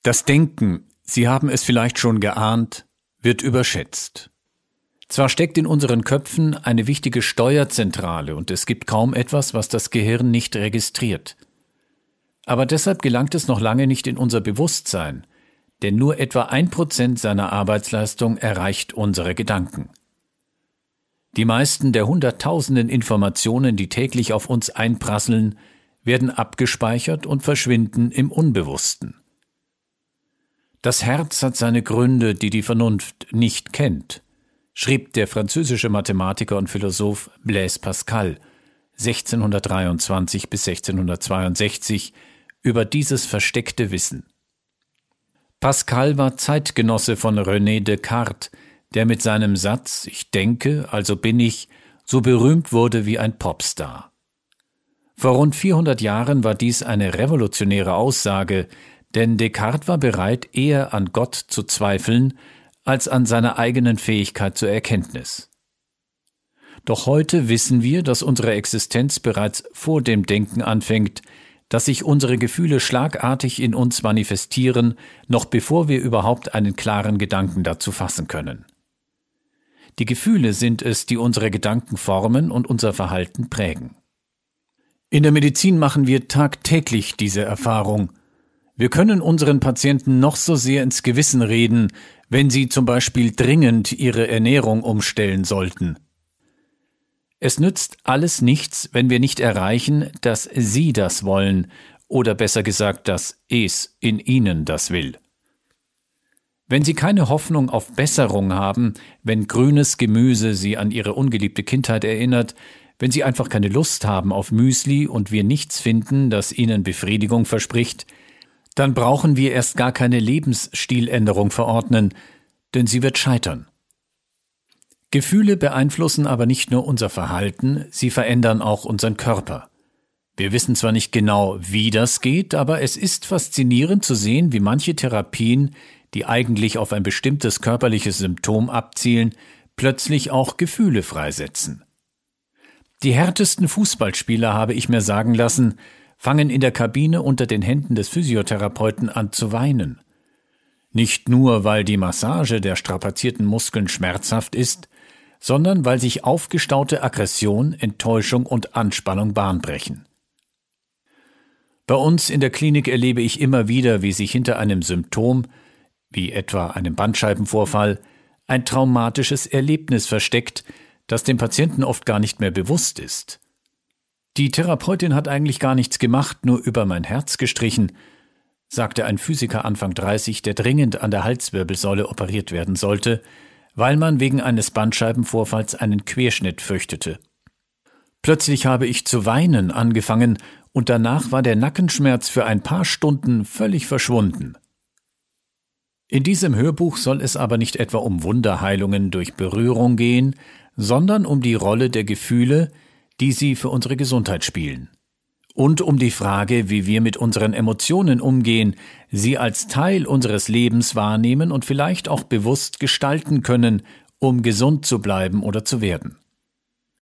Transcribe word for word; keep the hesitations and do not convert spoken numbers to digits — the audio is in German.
Das Denken, Sie haben es vielleicht schon geahnt, wird überschätzt. Zwar steckt in unseren Köpfen eine wichtige Steuerzentrale und es gibt kaum etwas, was das Gehirn nicht registriert. Aber deshalb gelangt es noch lange nicht in unser Bewusstsein, denn nur etwa ein Prozent seiner Arbeitsleistung erreicht unsere Gedanken. Die meisten der hunderttausenden Informationen, die täglich auf uns einprasseln, werden abgespeichert und verschwinden im Unbewussten. Das Herz hat seine Gründe, die die Vernunft nicht kennt, schrieb der französische Mathematiker und Philosoph Blaise Pascal sechzehnhundertdreiundzwanzig bis sechzehnhundertzweiundsechzig über dieses versteckte Wissen. Pascal war Zeitgenosse von René Descartes, der mit seinem Satz »Ich denke, also bin ich« so berühmt wurde wie ein Popstar. Vor rund vierhundert Jahren war dies eine revolutionäre Aussage, denn Descartes war bereit, eher an Gott zu zweifeln, als an seiner eigenen Fähigkeit zur Erkenntnis. Doch heute wissen wir, dass unsere Existenz bereits vor dem Denken anfängt, dass sich unsere Gefühle schlagartig in uns manifestieren, noch bevor wir überhaupt einen klaren Gedanken dazu fassen können. Die Gefühle sind es, die unsere Gedanken formen und unser Verhalten prägen. In der Medizin machen wir tagtäglich diese Erfahrung. Wir können unseren Patienten noch so sehr ins Gewissen reden, wenn sie zum Beispiel dringend ihre Ernährung umstellen sollten. Es nützt alles nichts, wenn wir nicht erreichen, dass sie das wollen, oder besser gesagt, dass es in ihnen das will. Wenn sie keine Hoffnung auf Besserung haben, wenn grünes Gemüse sie an ihre ungeliebte Kindheit erinnert, wenn sie einfach keine Lust haben auf Müsli und wir nichts finden, das ihnen Befriedigung verspricht, dann brauchen wir erst gar keine Lebensstiländerung verordnen, denn sie wird scheitern. Gefühle beeinflussen aber nicht nur unser Verhalten, sie verändern auch unseren Körper. Wir wissen zwar nicht genau, wie das geht, aber es ist faszinierend zu sehen, wie manche Therapien, die eigentlich auf ein bestimmtes körperliches Symptom abzielen, plötzlich auch Gefühle freisetzen. Die härtesten Fußballspieler, habe ich mir sagen lassen, fangen in der Kabine unter den Händen des Physiotherapeuten an zu weinen. Nicht nur, weil die Massage der strapazierten Muskeln schmerzhaft ist, sondern weil sich aufgestaute Aggression, Enttäuschung und Anspannung Bahn brechen. Bei uns in der Klinik erlebe ich immer wieder, wie sich hinter einem Symptom, wie etwa einem Bandscheibenvorfall, ein traumatisches Erlebnis versteckt, das dem Patienten oft gar nicht mehr bewusst ist. Die Therapeutin hat eigentlich gar nichts gemacht, nur über mein Herz gestrichen, sagte ein Physiker Anfang dreißig, der dringend an der Halswirbelsäule operiert werden sollte, weil man wegen eines Bandscheibenvorfalls einen Querschnitt fürchtete. Plötzlich habe ich zu weinen angefangen und danach war der Nackenschmerz für ein paar Stunden völlig verschwunden. In diesem Hörbuch soll es aber nicht etwa um Wunderheilungen durch Berührung gehen, sondern um die Rolle der Gefühle, die sie für unsere Gesundheit spielen. Und um die Frage, wie wir mit unseren Emotionen umgehen, sie als Teil unseres Lebens wahrnehmen und vielleicht auch bewusst gestalten können, um gesund zu bleiben oder zu werden.